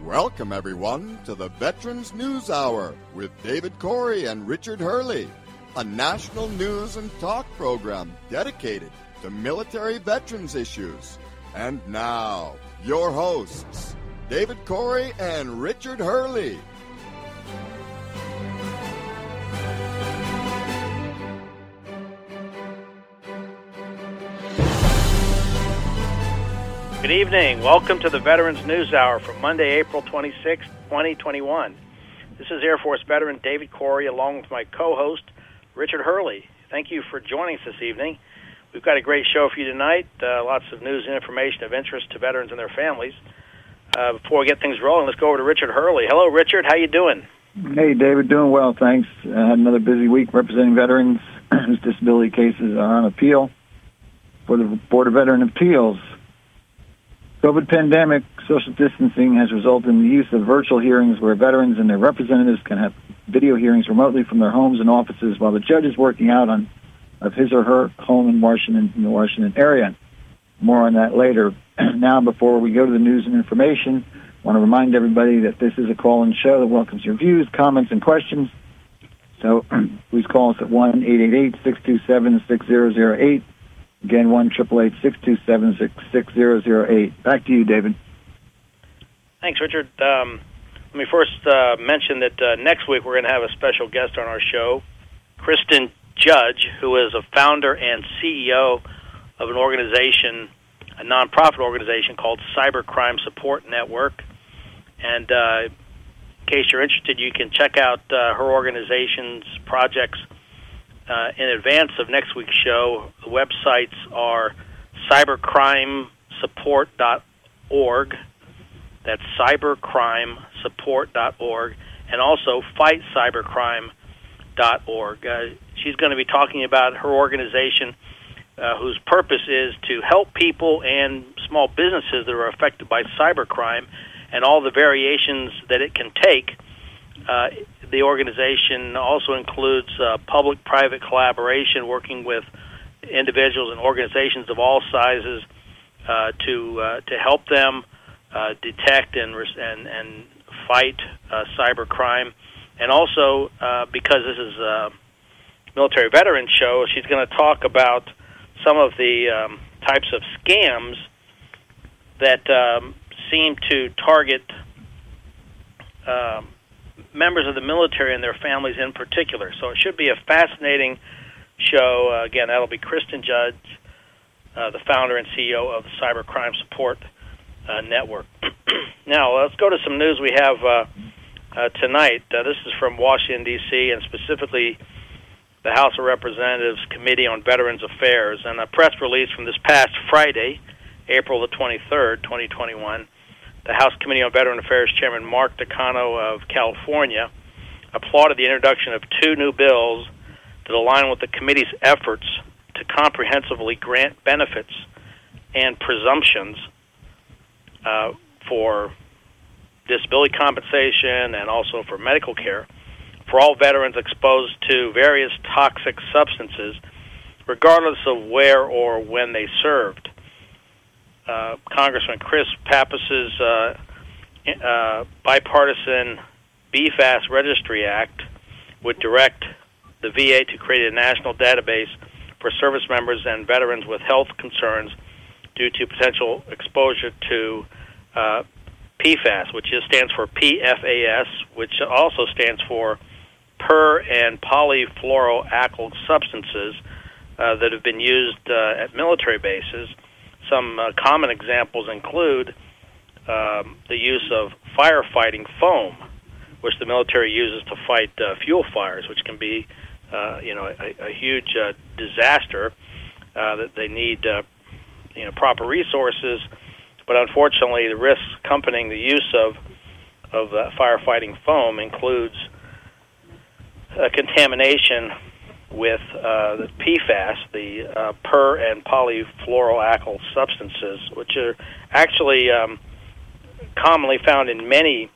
Welcome, everyone, to the Veterans News Hour with David Corey and Richard Hurley, a national news and talk program dedicated to military veterans issues. And now, your hosts, David Corey and Richard Hurley. Good evening. Welcome to the Veterans News Hour for Monday, April 26, 2021. This is Air Force veteran David Corey along with my co-host, Richard Hurley. Thank you for joining us this evening. We've got a great show for you tonight, lots of news and information of interest to veterans and their families. Before we get things rolling, let's go over to Richard Hurley. Hello, Richard. How you doing? Hey, David. Doing well, thanks. I had another busy week representing veterans whose disability cases are on appeal for the Board of Veteran Appeals. COVID pandemic social distancing has resulted in the use of virtual hearings where veterans and their representatives can have video hearings remotely from their homes and offices while the judge is working out of his or her home in the Washington area. More on that later. Now, before we go to the news and information, I want to remind everybody that this is a call-in show that welcomes your views, comments, and questions. So please call us at 1-888-627-6008. Again, 1-888-627-6008. Back to you, David. Thanks, Richard. Let me first mention that next week we're going to have a special guest on our show, Kristen Judge, who is a founder and CEO of an organization, a nonprofit organization called Cybercrime Support Network. And in case you're interested, you can check out her organization's projects in advance of next week's show. The websites are cybercrimesupport.org. That's cybercrimesupport.org, and also fightcybercrime.org. She's going to be talking about her organization, whose purpose is to help people and small businesses that are affected by cybercrime and all the variations that it can take. The organization also includes public-private collaboration, working with individuals and organizations of all sizes to help them detect and fight cybercrime. And also, because this is a military veteran show, she's going to talk about some of the types of scams that seem to target members of the military and their families in particular. So it should be a fascinating show. Again, that'll be Kristen Judge, the founder and CEO of the Cybercrime Support Network. Now, let's go to some news we have tonight. This is from Washington, D.C., and specifically the House of Representatives Committee on Veterans Affairs. And a press release from this past Friday, April the 23rd, 2021, the House Committee on Veteran Affairs Chairman Mark Takano of California applauded the introduction of two new bills that align with the committee's efforts to comprehensively grant benefits and presumptions for disability compensation and also for medical care for all veterans exposed to various toxic substances, regardless of where or when they served. Congressman Chris Pappas's bipartisan BFAS Registry Act would direct the VA to create a national database for service members and veterans with health concerns due to potential exposure to PFAS, which stands for PFAS, which also stands for per- and polyfluoroalkyl substances that have been used at military bases. Some common examples include the use of firefighting foam, which the military uses to fight fuel fires, which can be, a huge disaster. That they need, proper resources, but unfortunately, the risks accompanying the use of firefighting foam includes contamination with the PFAS, the per- and polyfluoroalkyl substances, which are actually commonly found in many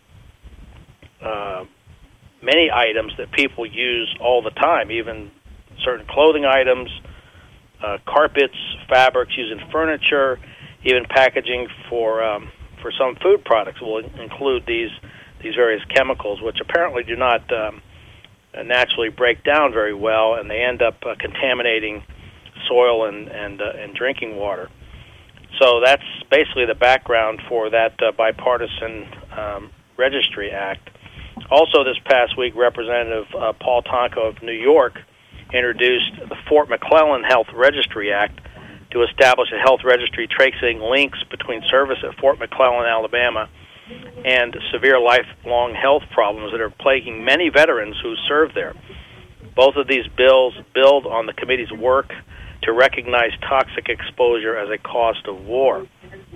items that people use all the time, even certain clothing items, carpets, fabrics used in furniture, even packaging for for some food products will include these various chemicals, which apparently do not naturally break down very well, and they end up contaminating soil and drinking water. So that's basically the background for that bipartisan Registry Act. Also this past week, Representative Paul Tonko of New York introduced the Fort McClellan Health Registry Act to establish a health registry tracing links between service at Fort McClellan, Alabama, and severe lifelong health problems that are plaguing many veterans who serve there. Both of these bills build on the committee's work to recognize toxic exposure as a cost of war.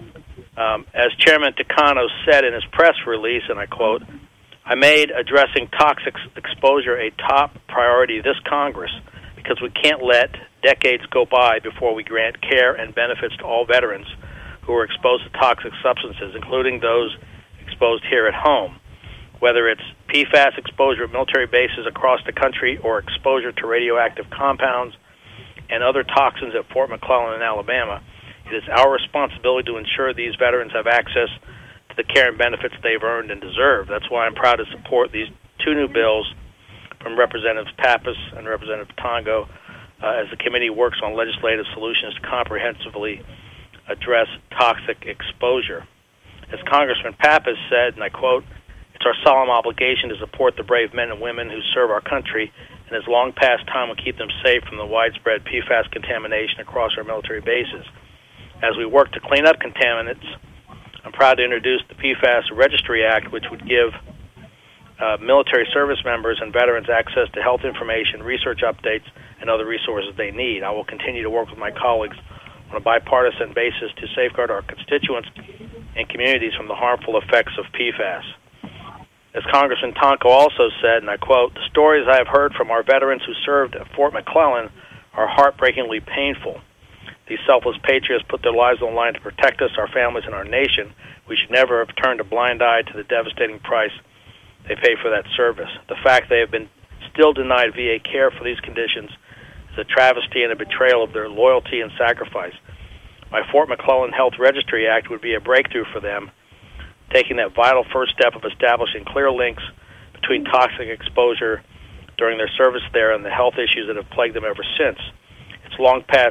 As Chairman Takano said in his press release, and I quote, "I made addressing toxic exposure a top priority of this Congress because we can't let decades go by before we grant care and benefits to all veterans who are exposed to toxic substances, including those exposed here at home. Whether it's PFAS exposure at military bases across the country or exposure to radioactive compounds and other toxins at Fort McClellan in Alabama, it is our responsibility to ensure these veterans have access to the care and benefits they've earned and deserve. That's why I'm proud to support these two new bills from Representatives Pappas and Representative Tonko as the committee works on legislative solutions to comprehensively address toxic exposure. As Congressman Pappas said, and I quote, "It's our solemn obligation to support the brave men and women who serve our country, and it's long past time we keep them safe from the widespread PFAS contamination across our military bases. As we work to clean up contaminants, I'm proud to introduce the PFAS Registry Act, which would give military service members and veterans access to health information, research updates, and other resources they need. I will continue to work with my colleagues on a bipartisan basis to safeguard our constituents and communities from the harmful effects of PFAS." As Congressman Tonko also said, and I quote, "The stories I have heard from our veterans who served at Fort McClellan are heartbreakingly painful. These selfless patriots put their lives on the line to protect us, our families, and our nation. We should never have turned a blind eye to the devastating price they pay for that service. The fact they have been still denied VA care for these conditions is a travesty and a betrayal of their loyalty and sacrifice. My Fort McClellan Health Registry Act would be a breakthrough for them, taking that vital first step of establishing clear links between toxic exposure during their service there and the health issues that have plagued them ever since. It's long past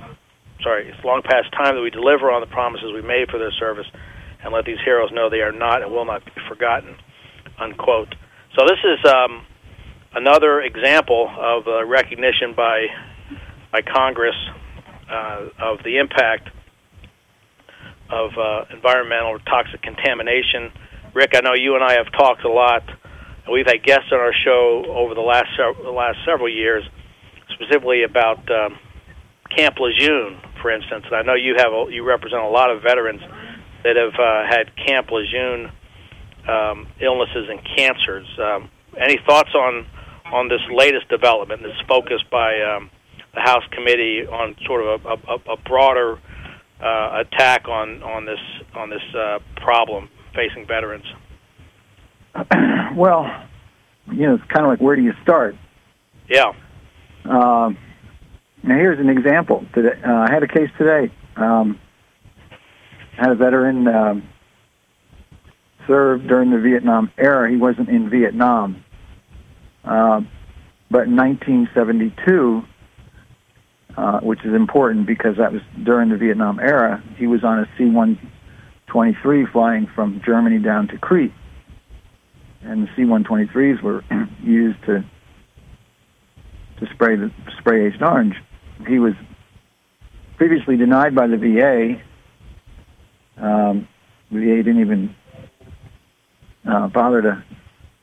time that we deliver on the promises we made for their service and let these heroes know they are not and will not be forgotten," unquote. So this is another example of recognition by Congress of the impact of environmental or toxic contamination. Rick, I know you and I have talked a lot, and we've had guests on our show over the last several years, specifically about Camp Lejeune, for instance. And I know you represent a lot of veterans that have had Camp Lejeune illnesses and cancers. Any thoughts on this latest development, this focus by the House Committee on sort of a broader attack on this problem facing veterans? Well, it's kind of like, where do you start? Yeah. Now here's an example. I had a case today. I had a veteran served during the Vietnam era. He wasn't in Vietnam, but in 1972. Which is important because that was during the Vietnam era. He was on a C-123 flying from Germany down to Crete. And the C-123s were used to spray Agent Orange. He was previously denied by the VA. The VA didn't even bother to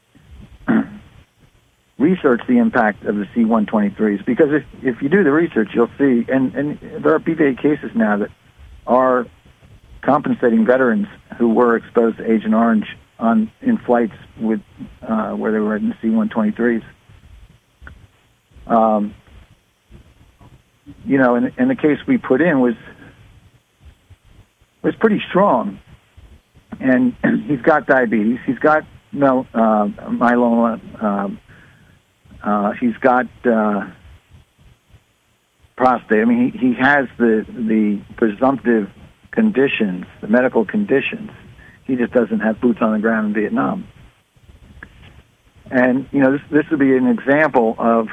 research the impact of the C-123s, because if you do the research, you'll see, and there are VA cases now that are compensating veterans who were exposed to Agent Orange in flights with where they were in the C-123s. And the case we put in was pretty strong, and he's got diabetes, he's got myeloma. He's got prostate. I mean, he has the presumptive conditions, the medical conditions. He just doesn't have boots on the ground in Vietnam. And, this would be an example of,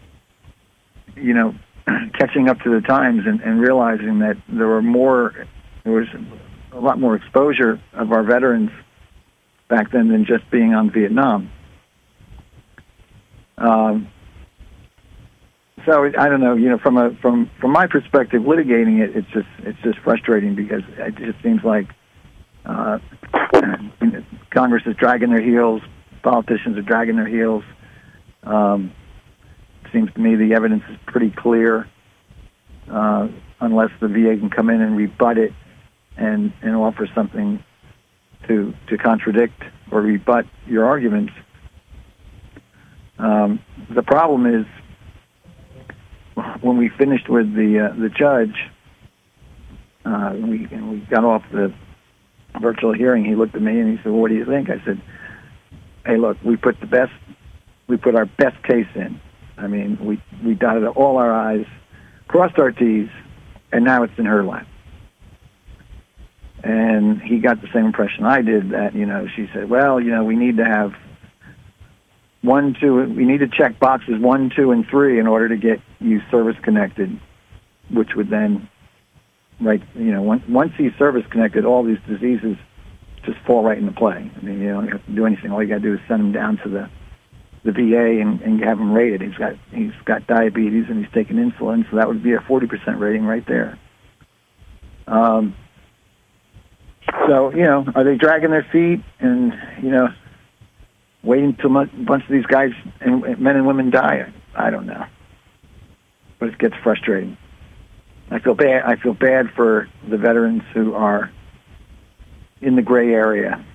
catching up to the times and realizing that there was a lot more exposure of our veterans back then than just being on Vietnam. So I don't know. From my perspective, litigating it, it's just frustrating because it just seems like Congress is dragging their heels, politicians are dragging their heels. Seems to me the evidence is pretty clear, unless the VA can come in and rebut it and offer something to contradict or rebut your arguments. The problem is when we finished with the judge, we got off the virtual hearing. He looked at me and he said, "Well, what do you think?" I said, "Hey, look, we put our best case in. I mean, we dotted all our I's, crossed our T's, and now it's in her lap." And he got the same impression I did, that, she said, "Well, we need to have we need to check boxes 1, 2, and 3 in order to get you service connected," which would then, once he's service connected, all these diseases just fall right into play. I mean, you don't have to do anything. All you got to do is send him down to the VA and have him rated. He's got diabetes and he's taking insulin, so that would be a 40% rating right there. So, are they dragging their feet and, waiting until a bunch of these guys, and men and women, die? I don't know. But it gets frustrating. I feel bad for the veterans who are in the gray area.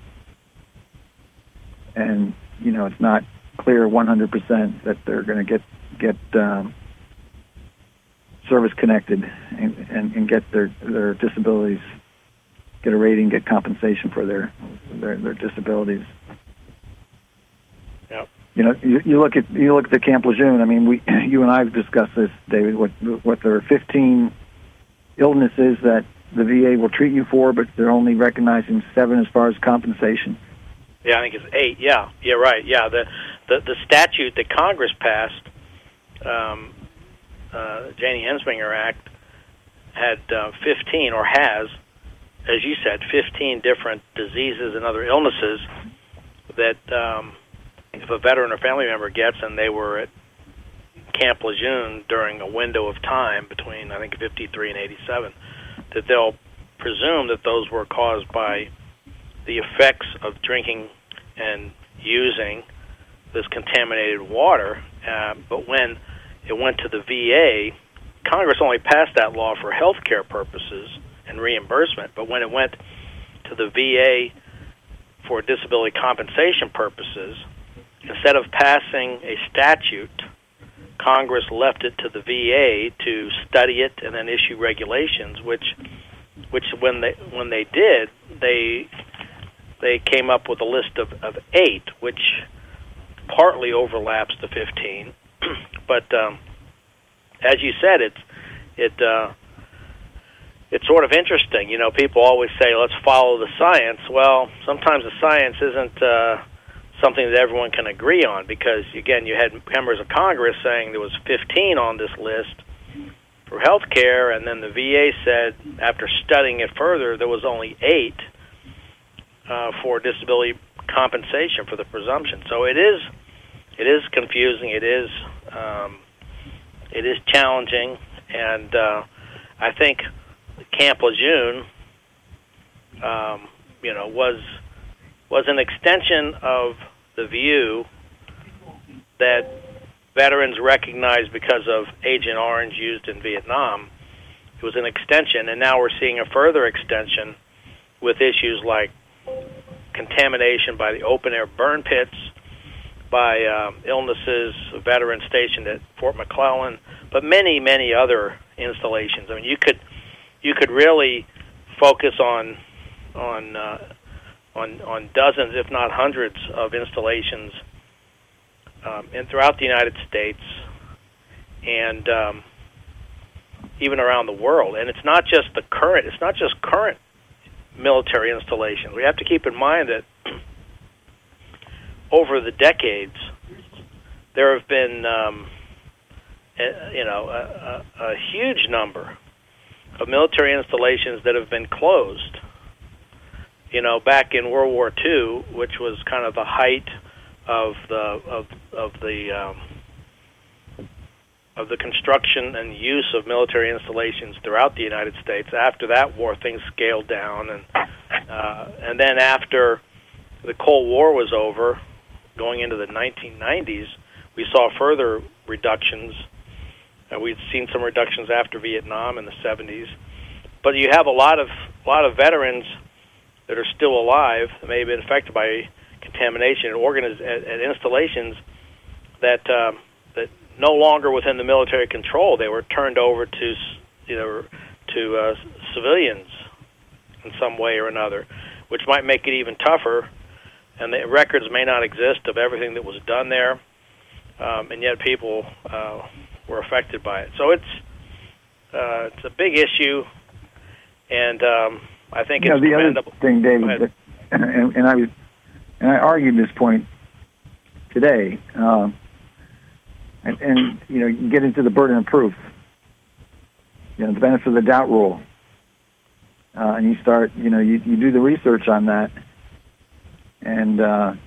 And, it's not clear 100% that they're going to get service connected and get their disabilities, get a rating, get compensation for their disabilities. Yep. You look at the Camp Lejeune. I mean, you and I have discussed this, David. What there are 15 illnesses that the VA will treat you for, but they're only recognizing 7 as far as compensation. Yeah, I think it's 8. Yeah, right. Yeah, the statute that Congress passed, Janie Hensminger Act, had 15, or has, as you said, 15 different diseases and other illnesses that if a veteran or family member gets, and they were at Camp Lejeune during a window of time between, I think, 53 and 87, that they'll presume that those were caused by the effects of drinking and using this contaminated water. But when it went to the VA, Congress only passed that law for health care purposes and reimbursement. But when it went to the VA for disability compensation purposes, instead of passing a statute, Congress left it to the VA to study it and then issue regulations, which when they did, they came up with a list of 8, which partly overlaps the 15. But as you said, it's sort of interesting. People always say, let's follow the science. Well, sometimes the science isn't something that everyone can agree on, because, again, you had members of Congress saying there was 15 on this list for health care, and then the VA said, after studying it further, there was only 8 for disability compensation for the presumption. So it is confusing. It is challenging, and I think Camp Lejeune, was an extension of the view that veterans recognized because of Agent Orange used in Vietnam. It was an extension, and now we're seeing a further extension with issues like contamination by the open-air burn pits, by illnesses of veterans stationed at Fort McClellan, but many, many other installations. I mean, you could really focus on dozens, if not hundreds, of installations and throughout the United States and even around the world. And it's not just current military installations. We have to keep in mind that over the decades, there have been, a huge number of military installations that have been closed. Back in World War II, which was kind of the height of the construction and use of military installations throughout the United States. After that war, things scaled down, and then after the Cold War was over, going into the 1990s, we saw further reductions. We'd seen some reductions after Vietnam in the 70s, but you have a lot of veterans that are still alive that may have been affected by contamination at installations that no longer within the military control. They were turned over to civilians in some way or another, which might make it even tougher. And the records may not exist of everything that was done there, and yet people were affected by it. So it's a big issue, and I think it's the commendable. Other thing, David, and I argued this point today, and you get into the burden of proof, the benefit of the doubt rule, and you start, you do the research on that, and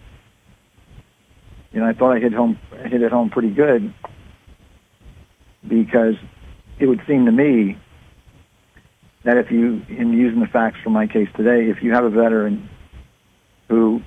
I thought I hit it home pretty good, because it would seem to me that if you, in using the facts from my case today, if you have a veteran who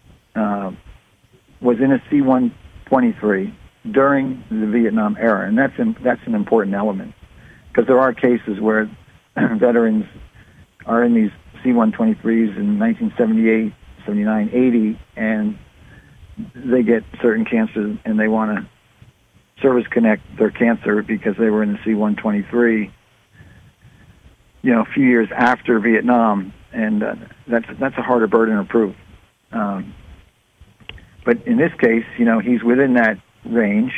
was in a C-123 during the Vietnam era, and that's an important element, because there are cases where veterans are in these C-123s in 1978, 79, 80, and they get certain cancers, and they want to service connect their cancer because they were in the C-123, a few years after Vietnam, and that's a harder burden of proof. But in this case, he's within that range.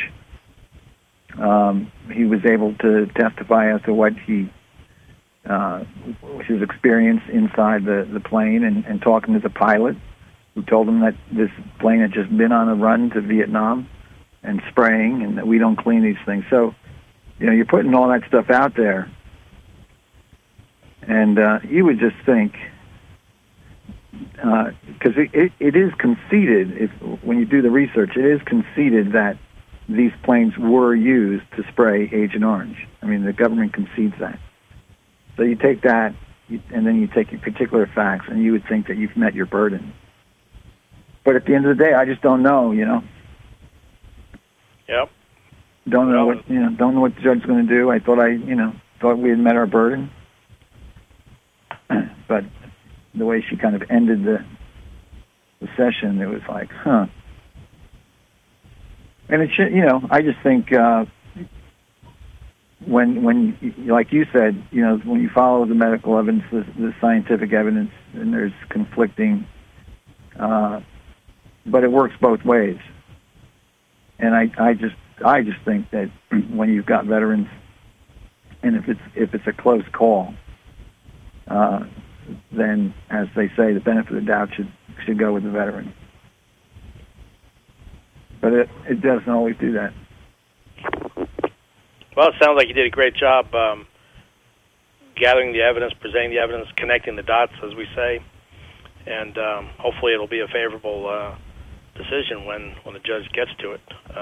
He was able to testify as to what his experience inside the plane, and talking to the pilot, who told him that this plane had just been on a run to Vietnam and spraying, and that we don't clean these things. So, you're putting all that stuff out there, and you would just think, because it is conceded, when you do the research, it is conceded that these planes were used to spray Agent Orange. I mean, the government concedes that. So you take that, and then you take your particular facts, and you would think that you've met your burden. But at the end of the day, I just don't know, Yep. Don't know what the judge is going to do. I thought thought we had met our burden, but the way she kind of ended the session, it was like, huh. And it should, I just think when like you said, when you follow the medical evidence, the scientific evidence, and there's conflicting, but it works both ways. And I just think that when you've got veterans, and if it's a close call, then, as they say, the benefit of the doubt should go with the veteran. But it doesn't always do that. Well, it sounds like you did a great job gathering the evidence, presenting the evidence, connecting the dots, as we say, and hopefully it'll be a favorable decision when the judge gets to it.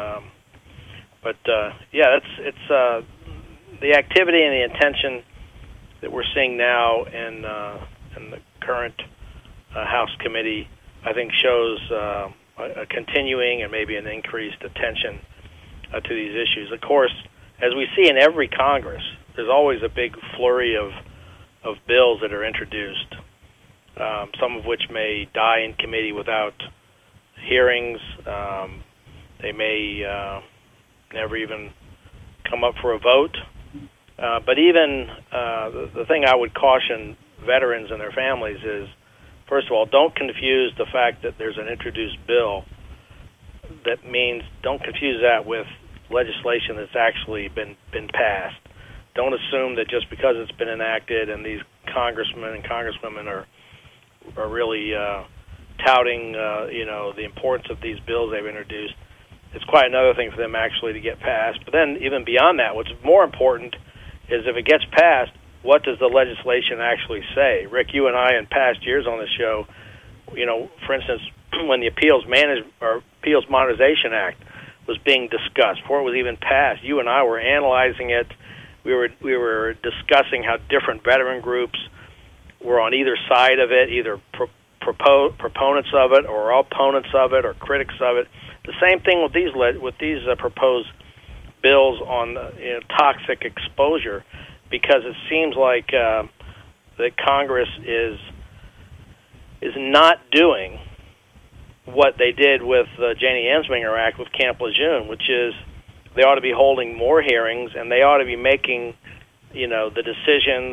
It's the activity and the intention that we're seeing now in the current House committee, I think, shows a continuing and maybe an increased attention to these issues. Of course, as we see in every Congress, there's always a big flurry of bills that are introduced, some of which may die in committee without hearings. They may never even come up for a vote. But even the thing I would caution veterans and their families is, first of all, don't confuse the fact that there's an introduced bill. That means don't confuse that with legislation that's actually been passed. Don't assume that just because it's been enacted and these congressmen and congresswomen are are really touting, the importance of these bills they've introduced. It's quite another thing for them actually to get passed. But then even beyond that, what's more important is if it gets passed, what does the legislation actually say? Rick, you and I in past years on the show, for instance, when the Appeals Modernization Act was being discussed, before it was even passed, you and I were analyzing it. We were discussing how different veteran groups were on either side of it, either proponents of it or opponents of it or critics of it. The same thing with these proposed bills on toxic exposure, because it seems like that Congress is not doing what they did with the Janie Ensminger Act with Camp Lejeune, which is they ought to be holding more hearings and they ought to be making, the decisions,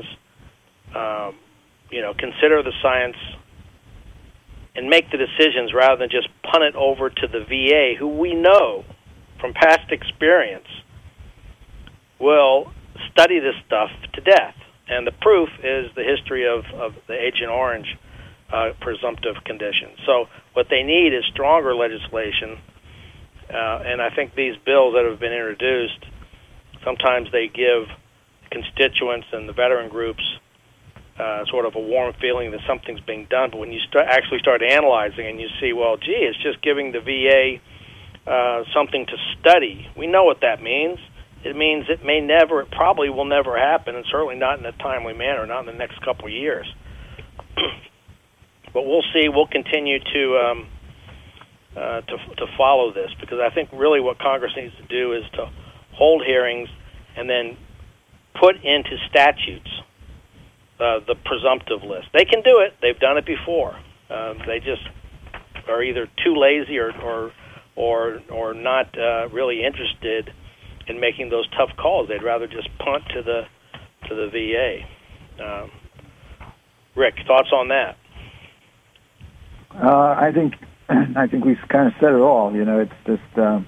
consider the science and make the decisions rather than just punt it over to the VA, who we know from past experience will study this stuff to death. And the proof is the history of the Agent Orange presumptive condition. So what they need is stronger legislation, and I think these bills that have been introduced, sometimes they give constituents and the veteran groups sort of a warm feeling that something's being done, but when you actually start analyzing and you see, well, gee, it's just giving the VA something to study. We know what that means. It means it probably will never happen, and certainly not in a timely manner, not in the next couple of years. But we'll see. We'll continue to follow this, because I think really what Congress needs to do is to hold hearings and then put into statutes the presumptive list. They can do it. They've done it before. They just are either too lazy or not really interested in making those tough calls. They'd rather just punt to the VA. Rick, thoughts on that? I think we've kind of said it all. It's just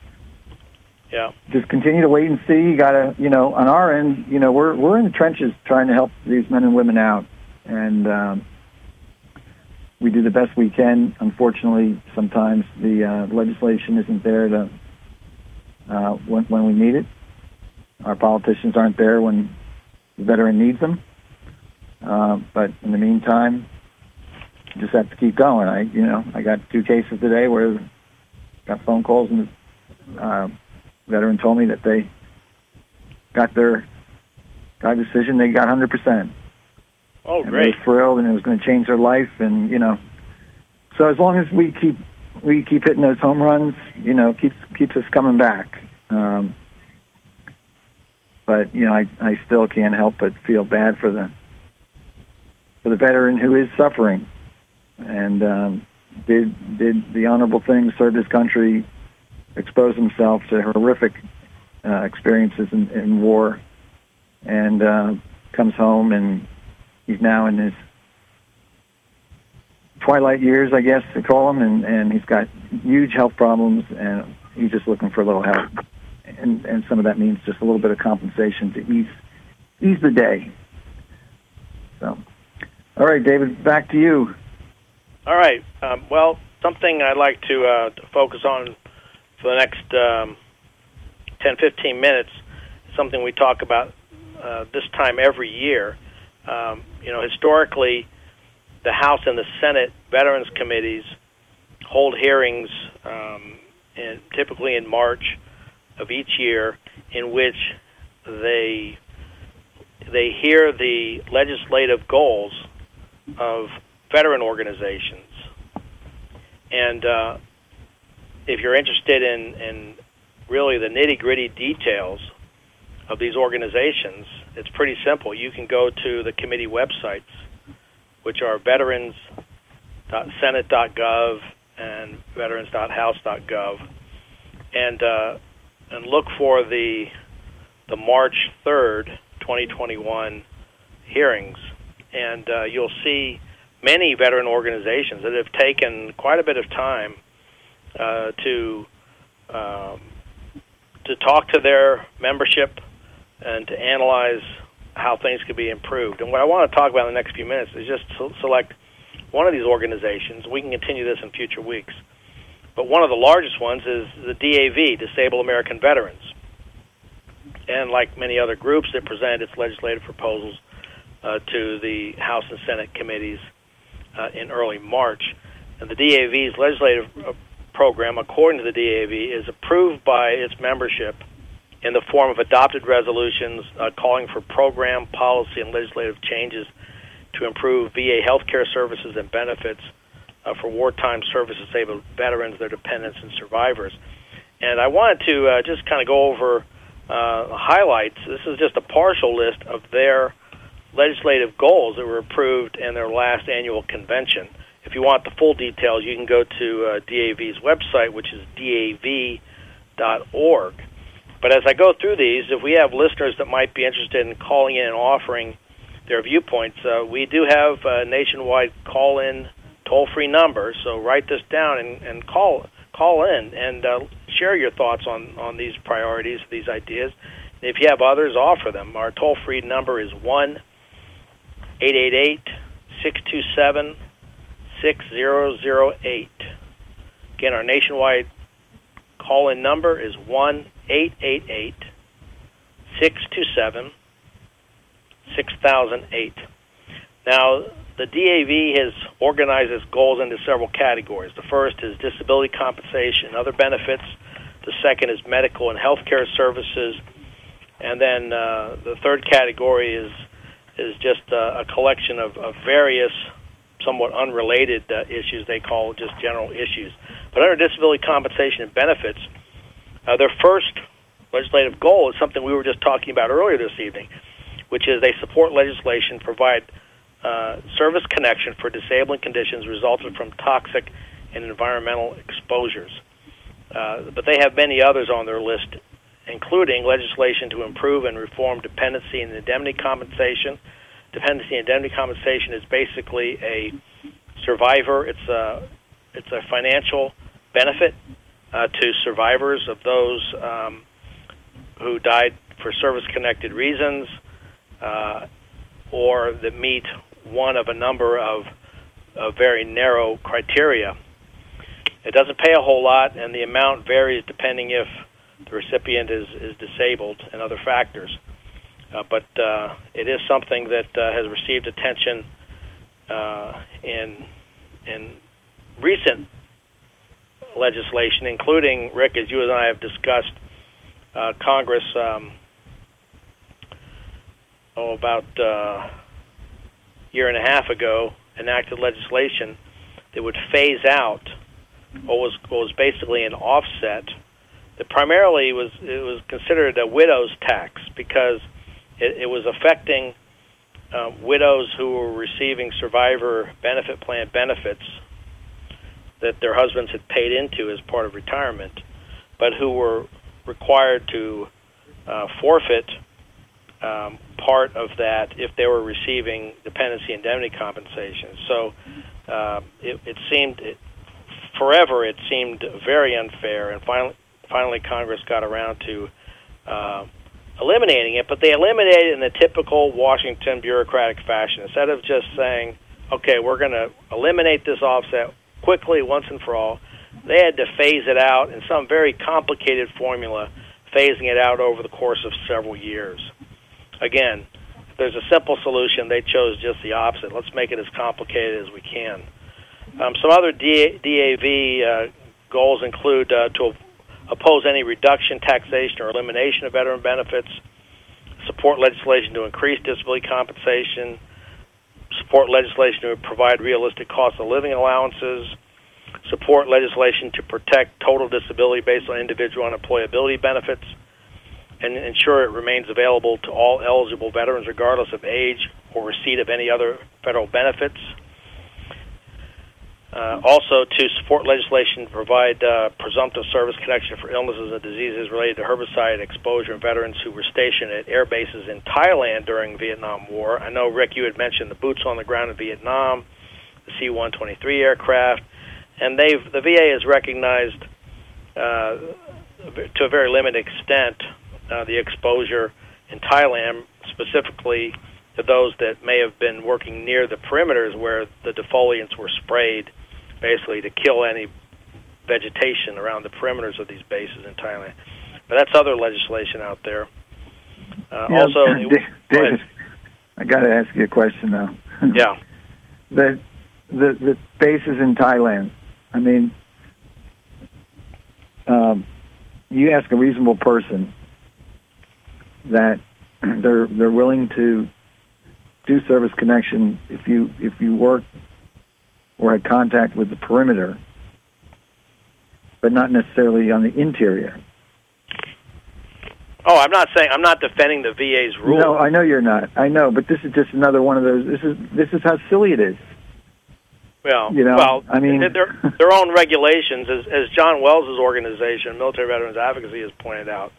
just continue to wait and see. You got to, on our end, we're in the trenches trying to help these men and women out, and we do the best we can. Unfortunately, sometimes the legislation isn't there to when we need it. Our politicians aren't there when the veteran needs them. But in the meantime, you just have to keep going. I got 2 cases today where I got phone calls, and veteran told me that they got a decision. They got 100%. Oh, and great! They were thrilled, and it was going to change their life. And so as long as we keep hitting those home runs, keeps us coming back. But I still can't help but feel bad for the veteran who is suffering, and did the honorable thing, served his country, exposed himself to horrific experiences in war, and comes home, and he's now in his twilight years, I guess they call them, and he's got huge health problems, and he's just looking for a little help. And some of that means just a little bit of compensation to ease the day. So, all right, David, back to you. All right. Well, something I'd like to focus on for the next 10, 15 minutes, something we talk about this time every year. Historically, the House and the Senate Veterans Committees hold hearings typically in March of each year, in which they hear the legislative goals of veteran organizations. And if you're interested in really the nitty-gritty details of these organizations, it's pretty simple. You can go to the committee websites, which are veterans.senate.gov and veterans.house.gov, and look for the March 3rd, 2021 hearings. And you'll see many veteran organizations that have taken quite a bit of time to talk to their membership and to analyze how things could be improved. And what I want to talk about in the next few minutes is just select one of these organizations. We can continue this in future weeks. But one of the largest ones is the DAV, Disabled American Veterans. And like many other groups, it presented its legislative proposals to the House and Senate committees in early March. And the DAV's legislative program, according to the DAV, is approved by its membership in the form of adopted resolutions calling for program, policy, and legislative changes to improve VA healthcare services and benefits for wartime service-disabled veterans, their dependents, and survivors. And I wanted to just kind of go over highlights. This is just a partial list of their legislative goals that were approved in their last annual convention. If you want the full details, you can go to DAV's website, which is dav.org. But as I go through these, if we have listeners that might be interested in calling in and offering their viewpoints, we do have a nationwide call-in toll-free number, so write this down and call in and share your thoughts on these priorities, these ideas. And if you have others, offer them. Our toll-free number is 1-888-627-6008. Again, our nationwide call-in number is 1-888-627-6008. Now, the DAV has organized its goals into several categories. The first is disability compensation and other benefits. The second is medical and health care services. And then the third category is just a collection of various somewhat unrelated issues they call just general issues. But under disability compensation and benefits, their first legislative goal is something we were just talking about earlier this evening, which is they support legislation provide service connection for disabling conditions resulting from toxic and environmental exposures. But they have many others on their list, including legislation to improve and reform dependency and indemnity compensation. Dependency and indemnity compensation is basically a survivor. It's a financial benefit to survivors of those who died for service-connected reasons or that meet one of a number of very narrow criteria. It doesn't pay a whole lot, and the amount varies depending if the recipient is disabled and other factors. But it is something that has received attention in recent legislation, including, Rick, as you and I have discussed, Congress about a year and a half ago enacted legislation that would phase out what was basically an offset that primarily was considered a widow's tax because it was affecting widows who were receiving survivor benefit plan benefits that their husbands had paid into as part of retirement, but who were required to forfeit part of that if they were receiving dependency indemnity compensation. So it seemed very unfair, and finally Congress got around to eliminating it, but they eliminated it in the typical Washington bureaucratic fashion. Instead of just saying, okay, we're going to eliminate this offset quickly once and for all, they had to phase it out in some very complicated formula, phasing it out over the course of several years. Again, if there's a simple solution, they chose just the opposite. Let's make it as complicated as we can. Some other DAV goals include to oppose any reduction, taxation, or elimination of veteran benefits, support legislation to increase disability compensation, support legislation to provide realistic cost of living allowances, support legislation to protect total disability based on individual unemployability benefits, and ensure it remains available to all eligible veterans regardless of age or receipt of any other federal benefits. Also, to support legislation to provide presumptive service connection for illnesses and diseases related to herbicide exposure in veterans who were stationed at air bases in Thailand during the Vietnam War. I know, Rick, you had mentioned the boots on the ground in Vietnam, the C-123 aircraft, and the VA has recognized to a very limited extent the exposure in Thailand, specifically to those that may have been working near the perimeters where the defoliants were sprayed, basically to kill any vegetation around the perimeters of these bases in Thailand. But that's other legislation out there. Also, David, I got to ask you a question now. Yeah. The bases in Thailand. I mean, you ask a reasonable person that they're willing to do service connection if you work or had contact with the perimeter, but not necessarily on the interior. Oh, I'm not defending the VA's rule. No, I know you're not. I know, but this is just another one of those. This is how silly it is. Well, I mean, their own regulations, as John Wells' organization, Military Veterans Advocacy, has pointed out.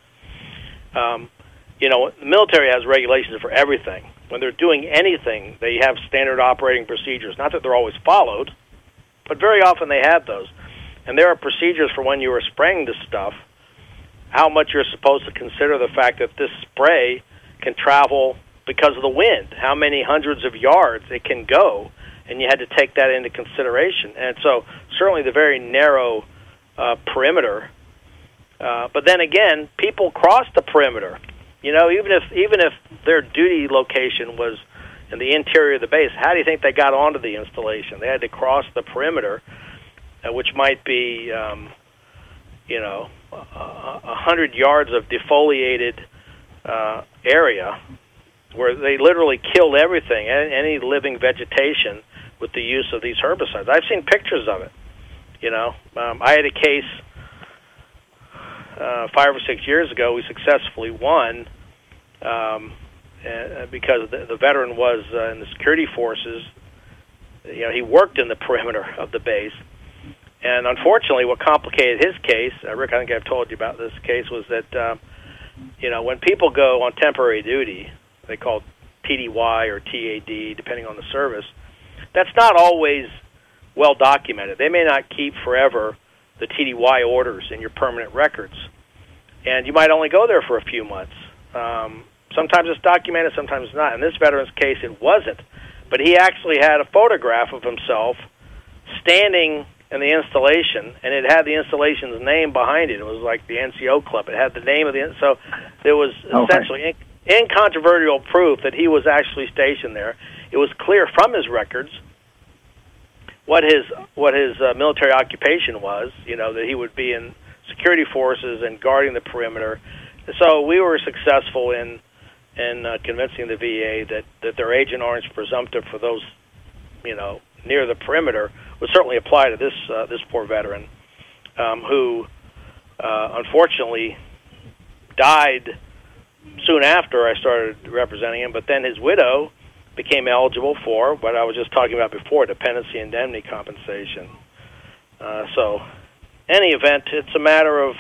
The military has regulations for everything. When they're doing anything, they have standard operating procedures. Not that they're always followed, but very often they have those. And there are procedures for when you are spraying this stuff, how much you're supposed to consider the fact that this spray can travel because of the wind, how many hundreds of yards it can go, and you had to take that into consideration. And so certainly the very narrow perimeter. But then again, people cross the perimeter. Even if their duty location was in the interior of the base, how do you think they got onto the installation? They had to cross the perimeter, which might be, 100 yards of defoliated area where they literally killed everything, any living vegetation, with the use of these herbicides. I've seen pictures of it. I had a case 5 or 6 years ago. We successfully won because the veteran was in the security forces. He worked in the perimeter of the base. And unfortunately, what complicated his case, Rick, I think I've told you about this case, was that, when people go on temporary duty, they call TDY or TAD, depending on the service, that's not always well documented. They may not keep forever the TDY orders in your permanent records. And you might only go there for a few months. Sometimes it's documented, sometimes it's not. In this veteran's case, it wasn't. But he actually had a photograph of himself standing in the installation, and it had the installation's name behind it. It was like the NCO club. It had the name of the... So there was essentially incontrovertible proof that he was actually stationed there. It was clear from his records what his military occupation was, that he would be in security forces and guarding the perimeter. So we were successful in convincing the VA that their Agent Orange presumptive for those, near the perimeter would certainly apply to this poor veteran, who unfortunately died soon after I started representing him. But then his widow became eligible for what I was just talking about before, dependency indemnity compensation. So, any event, it's a matter of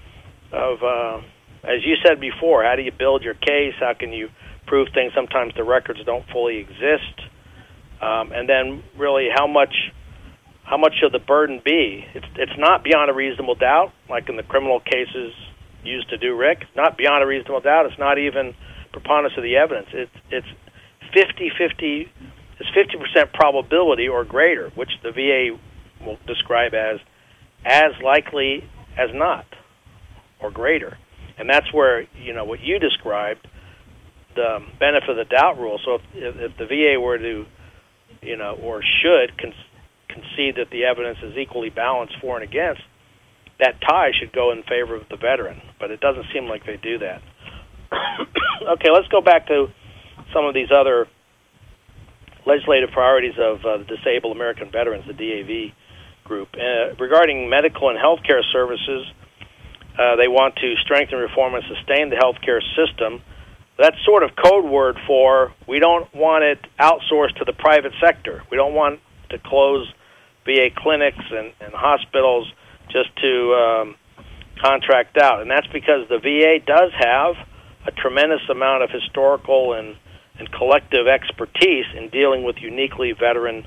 as you said before, how do you build your case? How can you prove things? Sometimes the records don't fully exist. And then really how much should the burden be? It's not beyond a reasonable doubt, like in the criminal cases used to do, Rick. It's not beyond a reasonable doubt. It's not even preponderance of the evidence. It's 50-50. It's 50% probability or greater, which the VA will describe as likely as not or greater. And that's where, what you described, the benefit of the doubt rule. So if the VA were to, or should concede that the evidence is equally balanced for and against, that tie should go in favor of the veteran. But it doesn't seem like they do that. Okay, let's go back to some of these other legislative priorities of the Disabled American Veterans, the DAV group. Regarding medical and healthcare services, they want to strengthen, reform, and sustain the healthcare system. That's sort of code word for we don't want it outsourced to the private sector. We don't want to close VA clinics and hospitals just to contract out. And that's because the VA does have a tremendous amount of historical and collective expertise in dealing with uniquely veteran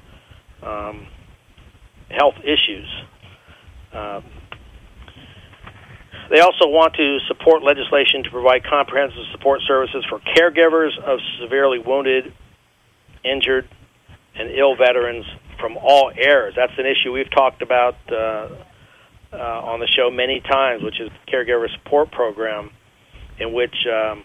health issues. They also want to support legislation to provide comprehensive support services for caregivers of severely wounded injured and ill veterans from all eras. That's an issue we've talked about on the show many times, which is the Caregiver Support Program, in which the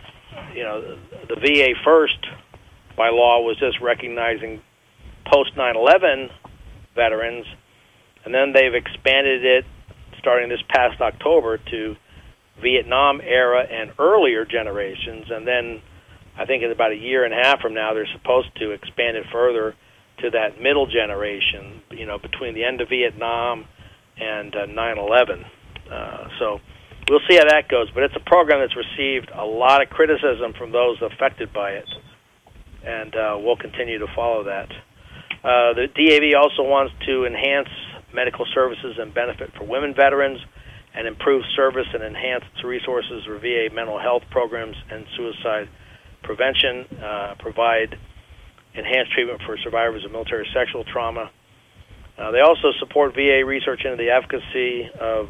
VA first, by law, was just recognizing post 9/11 veterans, and then they've expanded it starting this past October to Vietnam era and earlier generations, and then I think in about a year and a half from now they're supposed to expand it further to that middle generation, between the end of Vietnam and 9/11. So we'll see how that goes, but it's a program that's received a lot of criticism from those affected by it, and we'll continue to follow that. The DAV also wants to enhance medical services and benefit for women veterans and improve service and enhance its resources for VA mental health programs and suicide prevention, provide enhanced treatment for survivors of military sexual trauma. They also support VA research into the efficacy of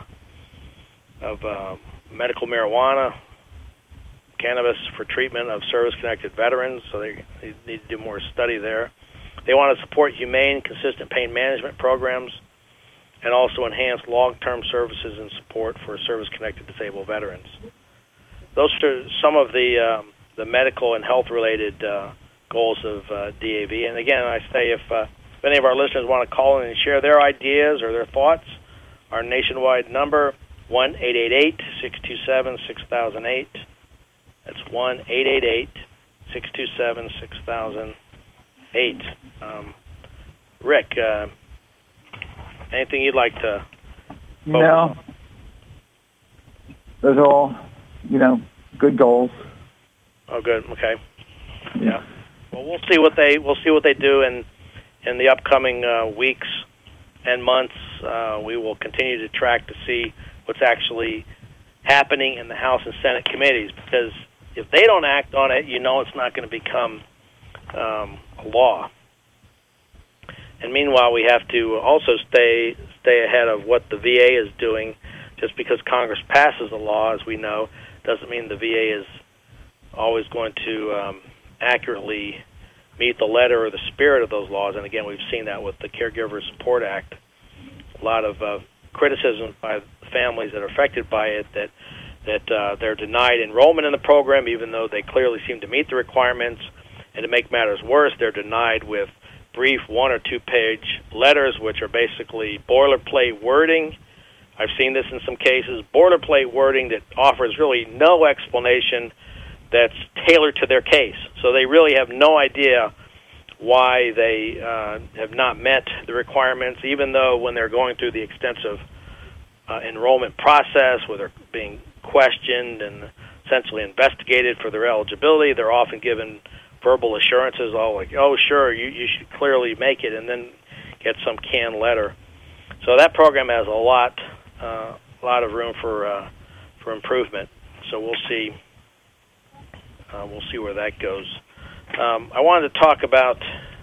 medical marijuana, cannabis for treatment of service-connected veterans, so they need to do more study there. They want to support humane, consistent pain management programs and also enhance long-term services and support for service-connected disabled veterans. Those are some of the medical and health-related goals of DAV. And again, I say if any of our listeners want to call in and share their ideas or their thoughts, our nationwide number, 1-888-627-6008. That's 1-888-627-6008. Rick, anything you'd like to focus on? Those are all, good goals. Oh, good. Okay. Yeah. Well, we'll see what they do in the upcoming weeks and months. We will continue to track to see what's actually happening in the House and Senate committees, because if they don't act on it, it's not going to become a law. And meanwhile, we have to also stay ahead of what the VA is doing. Just because Congress passes a law, as we know, doesn't mean the VA is always going to accurately meet the letter or the spirit of those laws. And again, we've seen that with the Caregiver Support Act. A lot of criticism by families that are affected by it that they're denied enrollment in the program, even though they clearly seem to meet the requirements. And to make matters worse, they're denied with brief 1- or 2-page letters, which are basically boilerplate wording. I've seen this in some cases, boilerplate wording that offers really no explanation that's tailored to their case. So they really have no idea why they have not met the requirements, even though when they're going through the extensive enrollment process, where they're being questioned and essentially investigated for their eligibility, they're often given verbal assurances, all like, oh, sure, you should clearly make it, and then get some canned letter. So that program has a lot of room for improvement. So we'll see where that goes. I wanted to talk about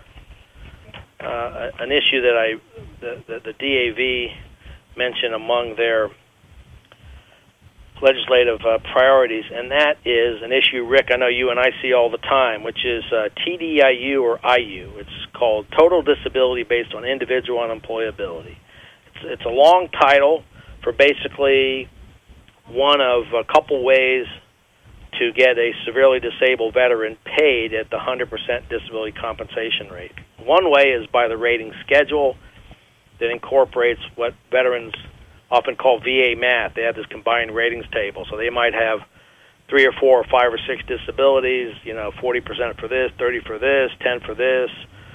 an issue that the DAV mentioned among their legislative priorities, and that is an issue, Rick, I know you and I see all the time, which is TDIU or IU. It's called Total Disability Based on Individual Unemployability. It's a long title for basically one of a couple ways to get a severely disabled veteran paid at the 100% disability compensation rate. One way is by the rating schedule that incorporates what veterans often call VA math. They have this combined ratings table, so they might have 3 or 4 or 5 or 6 disabilities, 40% for this, 30 for this, 10 for this,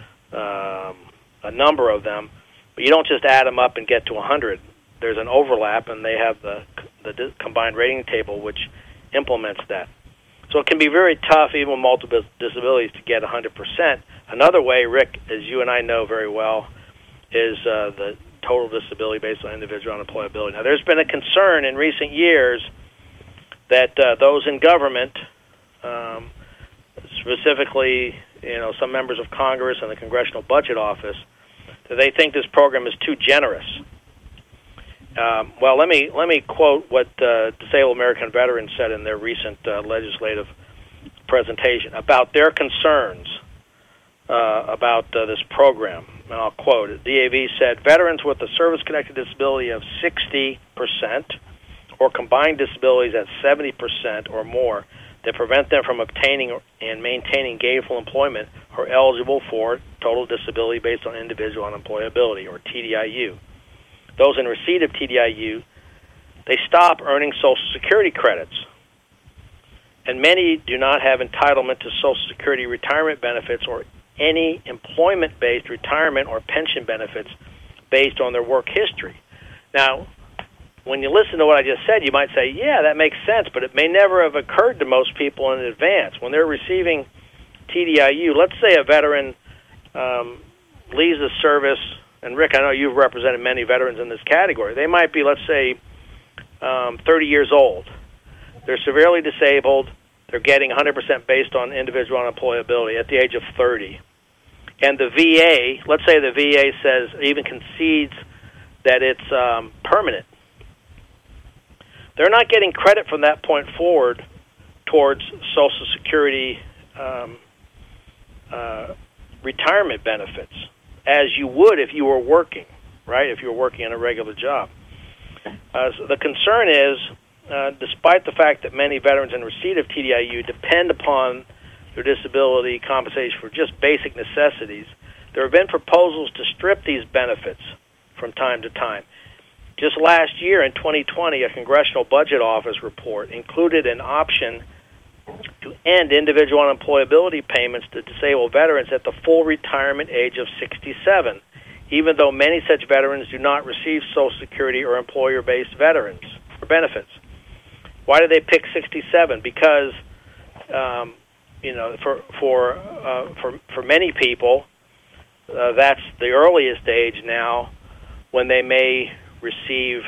a number of them. But you don't just add them up and get to 100. There's an overlap, and they have the combined rating table, which implements that. So it can be very tough, even with multiple disabilities, to get 100%. Another way, Rick, as you and I know very well, is the total disability based on individual unemployability. Now, there's been a concern in recent years that those in government, specifically, some members of Congress and the Congressional Budget Office, that they think this program is too generous. Well, let me quote what Disabled American Veterans said in their recent legislative presentation about their concerns about this program, and I'll quote it. DAV said, veterans with a service-connected disability of 60% or combined disabilities at 70% or more that prevent them from obtaining and maintaining gainful employment are eligible for total disability based on individual unemployability, or TDIU. Those in receipt of TDIU, they stop earning Social Security credits. And many do not have entitlement to Social Security retirement benefits or any employment-based retirement or pension benefits based on their work history. Now, when you listen to what I just said, you might say, yeah, that makes sense, but it may never have occurred to most people in advance. When they're receiving TDIU, let's say a veteran leaves the service, and Rick, I know you've represented many veterans in this category. They might be, let's say, 30 years old. They're severely disabled. They're getting 100% based on individual unemployability at the age of 30. And the VA, let's say the VA says, even concedes that it's permanent. They're not getting credit from that point forward towards Social Security retirement benefits, as you would if you were working, right, if you were working in a regular job. So the concern is, despite the fact that many veterans in receipt of TDIU depend upon their disability compensation for just basic necessities, there have been proposals to strip these benefits from time to time. Just last year, in 2020, a Congressional Budget Office report included an option to end individual unemployability payments to disabled veterans at the full retirement age of 67, even though many such veterans do not receive Social Security or employer-based veterans or benefits. Why did they pick 67? Because for many people, that's the earliest age now when they may receive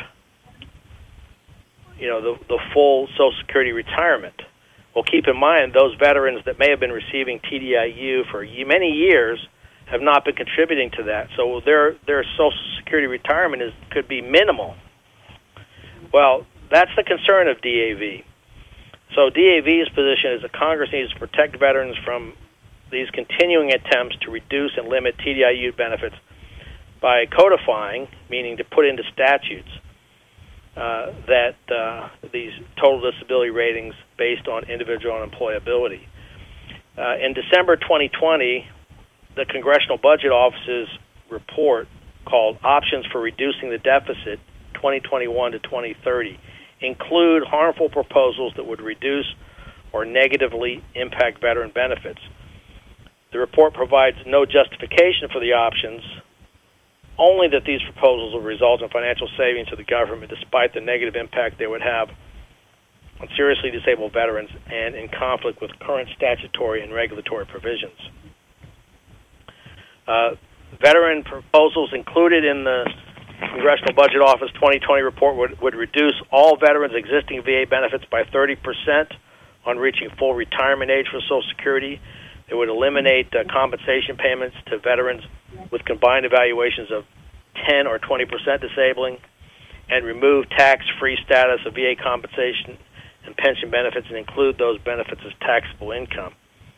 the full Social Security retirement. Well, keep in mind, those veterans that may have been receiving TDIU for many years have not been contributing to that, so their Social Security retirement could be minimal. Well, that's the concern of DAV. So DAV's position is that Congress needs to protect veterans from these continuing attempts to reduce and limit TDIU benefits by codifying, meaning to put into statutes, that these total disability ratings based on individual unemployability. In December 2020, the Congressional Budget Office's report called Options for Reducing the Deficit 2021 to 2030 include harmful proposals that would reduce or negatively impact veteran benefits. The report provides no justification for the options, only that these proposals will result in financial savings to the government despite the negative impact they would have on seriously disabled veterans and in conflict with current statutory and regulatory provisions. Veteran proposals included in the Congressional Budget Office 2020 report would reduce all veterans' existing VA benefits by 30% on reaching full retirement age for Social Security. It would eliminate compensation payments to veterans with combined evaluations of 10 or 20% disabling, and remove tax-free status of VA compensation and pension benefits and include those benefits as taxable income.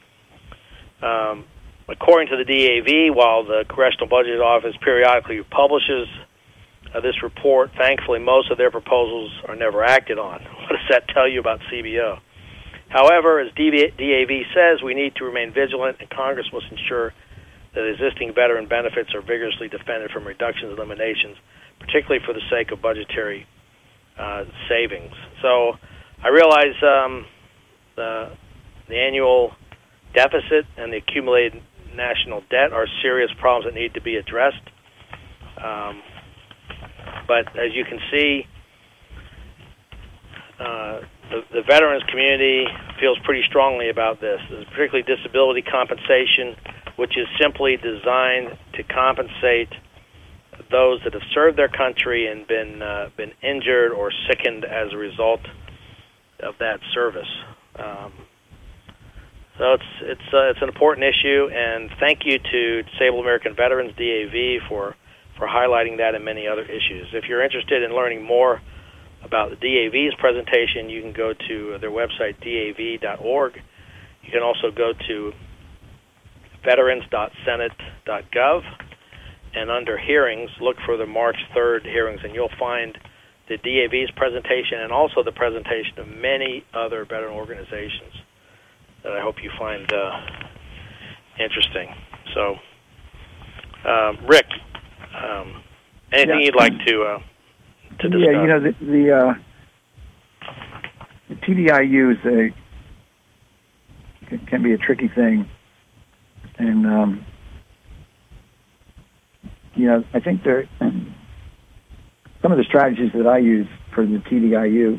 According to the DAV, while the Congressional Budget Office periodically publishes this report, thankfully most of their proposals are never acted on. What does that tell you about CBO? However, as DAV says, we need to remain vigilant, and Congress must ensure that existing veteran benefits are vigorously defended from reductions and eliminations, particularly for the sake of budgetary savings. So I realize the annual deficit and the accumulated national debt are serious problems that need to be addressed. But as you can see, the veterans community feels pretty strongly about this, particularly disability compensation, which is simply designed to compensate those that have served their country and been injured or sickened as a result of that service. So it's an important issue, and thank you to Disabled American Veterans, DAV, for highlighting that and many other issues. If you're interested in learning more about the DAV's presentation, you can go to their website, dav.org. You can also go to veterans.senate.gov, and under hearings, look for the March 3rd hearings, and you'll find the DAV's presentation and also the presentation of many other veteran organizations that I hope you find interesting. So, Rick, anything you'd like to discuss? Yeah, the TDIU can be a tricky thing, and I think some of the strategies that I use for the TDIU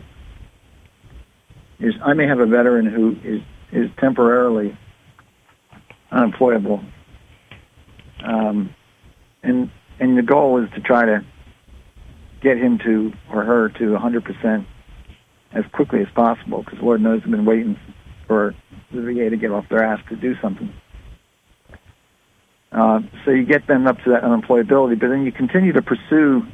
is I may have a veteran who is temporarily unemployable, and the goal is to try to get him to or her to 100% as quickly as possible, because Lord knows I've been waiting for the VA to get off their ass to do something. So you get them up to that unemployability, but then you continue to pursue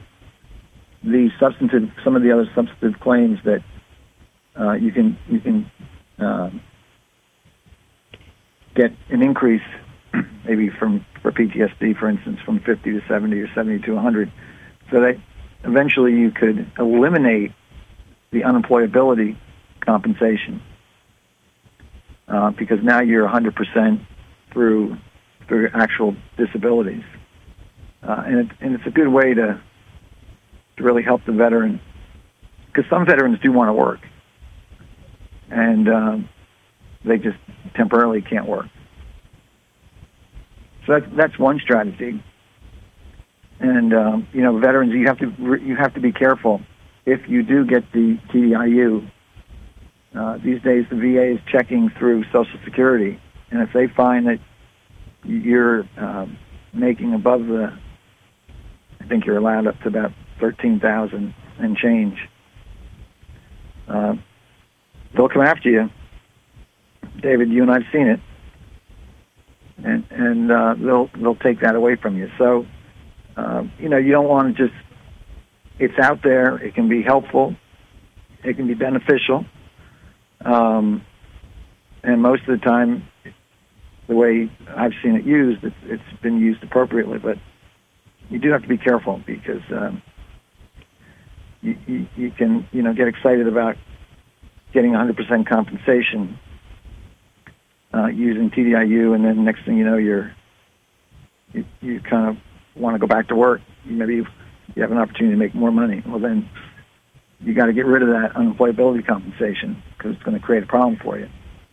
some of the other substantive claims that you can get an increase, maybe for PTSD, for instance, from 50 to 70 or 70 to 100, so that eventually you could eliminate the unemployability compensation, because now you're 100% through actual disabilities, and it's a good way to really help the veteran, because some veterans do want to work, and they just temporarily can't work. So that's one strategy. And veterans, you have to be careful if you do get the TDIU. These days, the VA is checking through Social Security, and if they find that you're making above I think you're allowed up to about 13,000 and change, they'll come after you. David, you and I've seen it, and they'll take that away from you. So, you don't want to just. It's out there. It can be helpful. It can be beneficial, and most of the time, the way I've seen it used, it's been used appropriately. But you do have to be careful, because you can get excited about getting 100% compensation using TDIU, and then next thing you know, you kind of want to go back to work. Maybe you have an opportunity to make more money. Well, then you got to get rid of that unemployability compensation, because it's going to create a problem for you.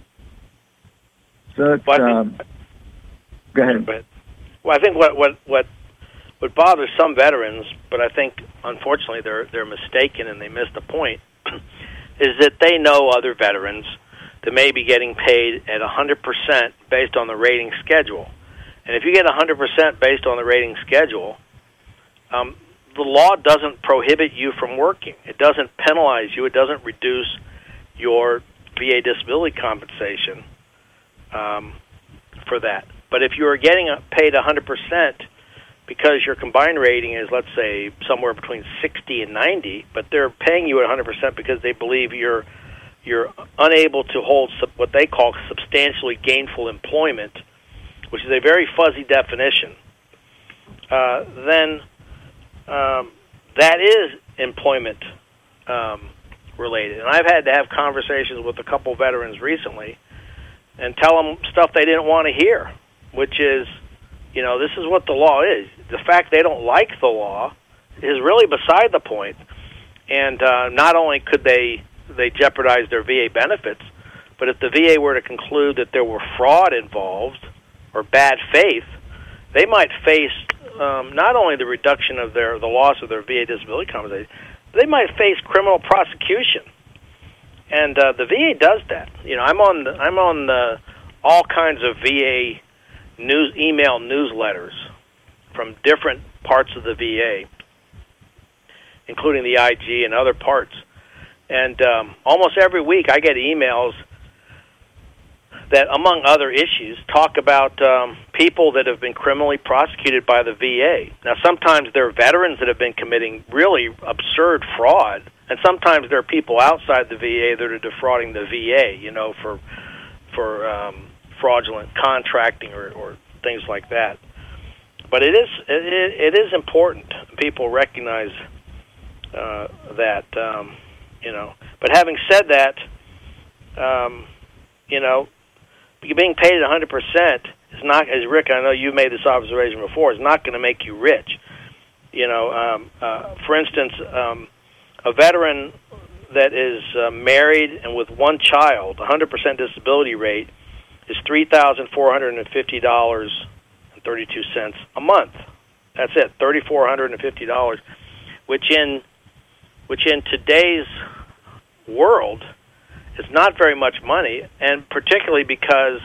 So go ahead. Well, I think what bothers some veterans, but I think unfortunately they're mistaken and they miss the point, is that they know other veterans that may be getting paid at 100% based on the rating schedule. And if you get 100% based on the rating schedule, the law doesn't prohibit you from working. It doesn't penalize you. It doesn't reduce your VA disability compensation for that. But if you are getting paid 100% because your combined rating is, let's say, somewhere between 60 and 90, but they're paying you at 100% because they believe you're unable to hold what they call substantially gainful employment, which is a very fuzzy definition, then that is employment related. And I've had to have conversations with a couple veterans recently and tell them stuff they didn't want to hear, which is, this is what the law is. The fact they don't like the law is really beside the point. And not only could they jeopardize their VA benefits, but if the VA were to conclude that there were fraud involved or bad faith, they might face not only the reduction of the loss of their VA disability compensation, they might face criminal prosecution. And the VA does that. I'm on all kinds of VA email newsletters from different parts of the VA, including the IG and other parts. And almost every week I get emails that, among other issues, talk about people that have been criminally prosecuted by the VA. Now, sometimes there are veterans that have been committing really absurd fraud, and sometimes there are people outside the VA that are defrauding the VA, for fraudulent contracting or things like that. But it is important. People recognize that, But having said that, being paid at 100% is not, as Rick, I know you made this observation before, is not going to make you rich. For instance, a veteran that is married and with one child, 100% disability rate is $3,450.32 a month. That's it, $3,450, which in today's world is not very much money, and particularly because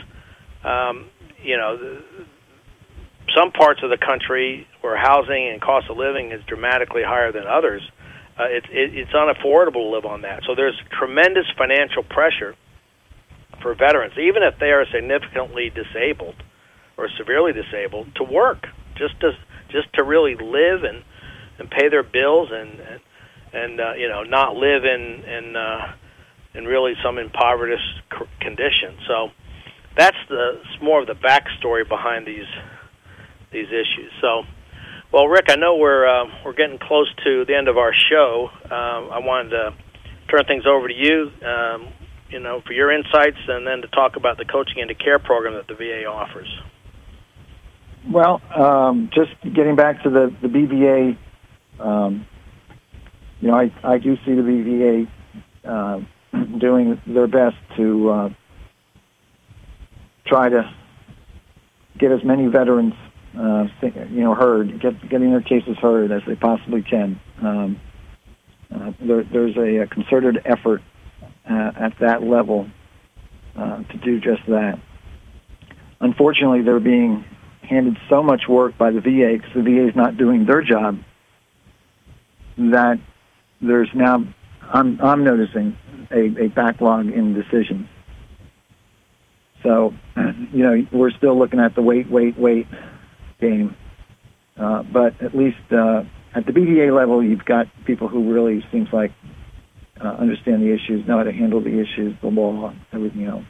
some parts of the country where housing and cost of living is dramatically higher than others, it's unaffordable to live on that. So there's tremendous financial pressure for veterans, even if they are significantly disabled or severely disabled, to work, just to really live and pay their bills and not live in really some impoverished condition. So that's more of the backstory behind these issues. So, well, Rick, I know we're getting close to the end of our show. I wanted to turn things over to you, for your insights, and then to talk about the Coaching into Care program that the VA offers. Well, just getting back to the BVA, I do see the BVA doing their best to try to get as many veterans heard, getting their cases heard as they possibly can. There's a concerted effort at that level to do just that. Unfortunately, they're being handed so much work by the VA because the VA is not doing their job that there's now, I'm noticing, a backlog in decisions. So, we're still looking at the wait game. But at least at the BVA level, you've got people who really seems like understand the issues, know how to handle the issues, the law, everything else.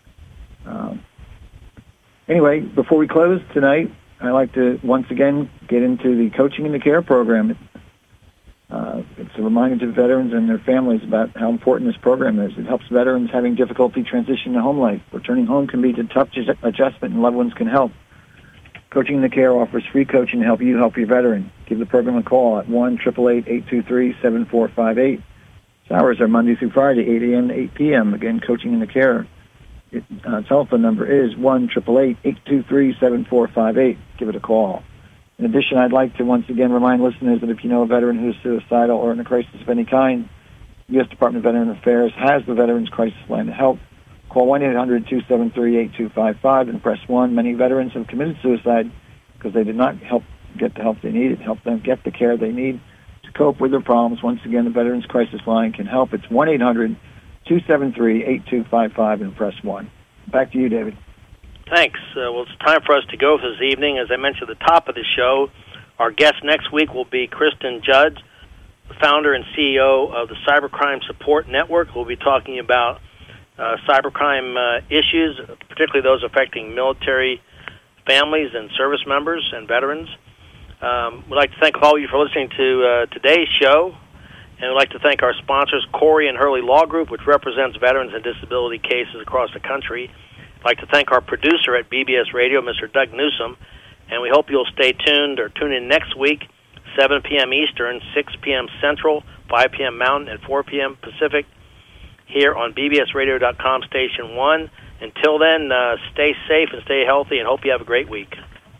Anyway, before we close tonight, I'd like to once again get into the Coaching into Care program. It's a reminder to veterans and their families about how important this program is. It helps veterans having difficulty transitioning to home life. Returning home can be a tough adjustment, and loved ones can help. Coaching into Care offers free coaching to help you help your veteran. Give the program a call at 1-888-823-7458. Its hours are Monday through Friday, 8 a.m. to 8 p.m. Again, Coaching into Care. Telephone number is 1-888-823-7458. Give it a call. In addition, I'd like to once again remind listeners that if you know a veteran who is suicidal or in a crisis of any kind, the U.S. Department of Veteran Affairs has the Veterans Crisis Line to help. Call 1-800-273-8255 and press 1. Many veterans have committed suicide because they did not get the help they needed, help them get the care they need to cope with their problems. Once again, the Veterans Crisis Line can help. It's 1-800-273-8255 and press 1. Back to you, David. Thanks. Well, it's time for us to go this evening. As I mentioned at the top of the show, our guest next week will be Kristen Judd, the founder and CEO of the Cybercrime Support Network. We'll be talking about cybercrime issues, particularly those affecting military families and service members and veterans. We'd like to thank all of you for listening to today's show, and we'd like to thank our sponsors, Corey and Hurley Law Group, which represents veterans and disability cases across the country. I'd like to thank our producer at BBS Radio, Mr. Doug Newsom, and we hope you'll stay tuned or tune in next week, 7 p.m. Eastern, 6 p.m. Central, 5 p.m. Mountain, and 4 p.m. Pacific, here on bbsradio.com Station 1. Until then, stay safe and stay healthy, and hope you have a great week.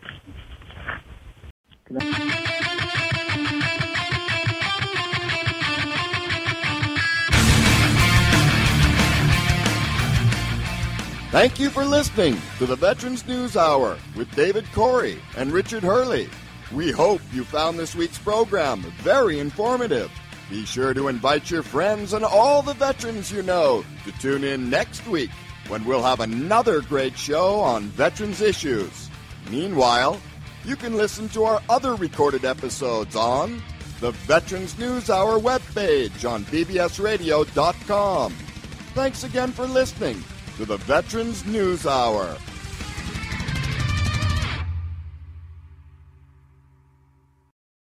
Thank you for listening to the Veterans News Hour with David Corey and Richard Hurley. We hope you found this week's program very informative. Be sure to invite your friends and all the veterans you know to tune in next week when we'll have another great show on veterans issues. Meanwhile, you can listen to our other recorded episodes on the Veterans News Hour webpage on bbsradio.com. Thanks again for listening to the Veterans News Hour.